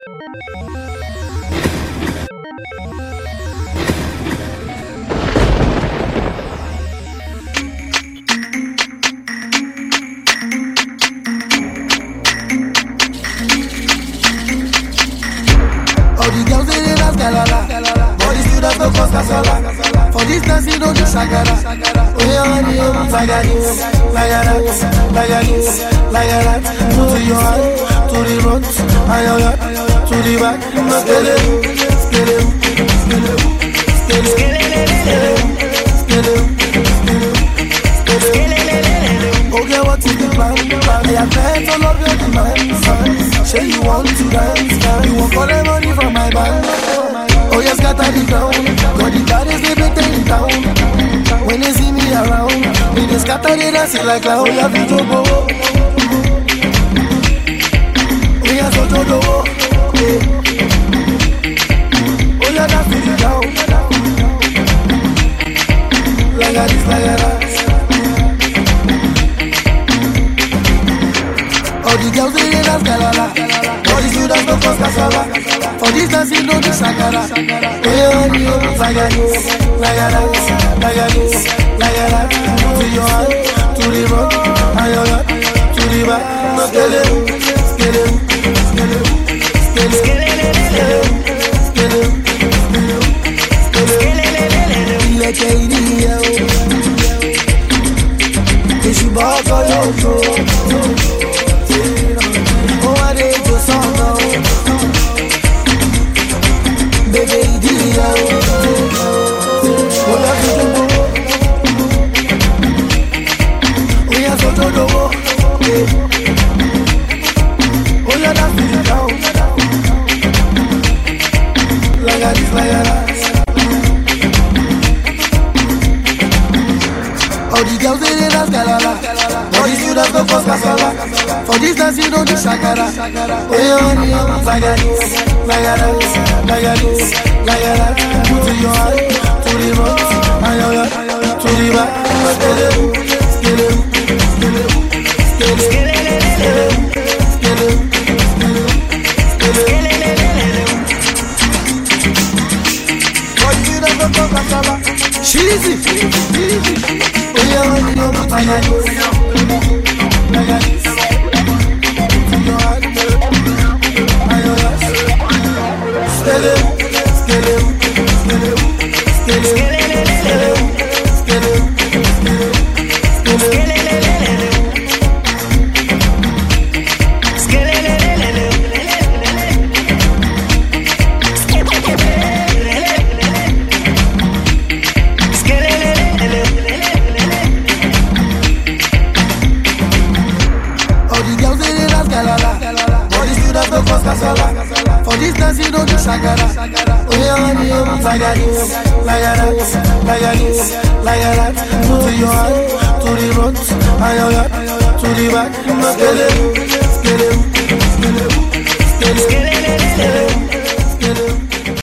All the girls they dance galala, all the students no cause casala. For this dance you don't do shagara. Oh yeah, honey, like that, like that. To your hand, to the front, to the back. Okay, what is the plan? I have met all of your demands. Say you want to dance, you want all the money from my band. Oh yes, scatter the ground. Got the baddest they better in town. When they see me around, they just scatter the dance like a whole of it. We are so todo. Oh yeah, that's the ground. Like a this, like a that. All the girls they dance galala, all the students no cause casala. For this dance you don't do shagara. Oh yeah, honey, like that, like that. To your hand, to the front, to the back. Like a idiot, if you bought for your all the girls they dance galala, all the students no cause casala. For this dance you don't do shagara. Oh yeah, honey, like that, like that. To your hand, to the front, to the back. Cheesy. Oh yeah, honey, for this dance you don't do shagara. Oh yeah, honey, like that. To your hand, to the front, to the back.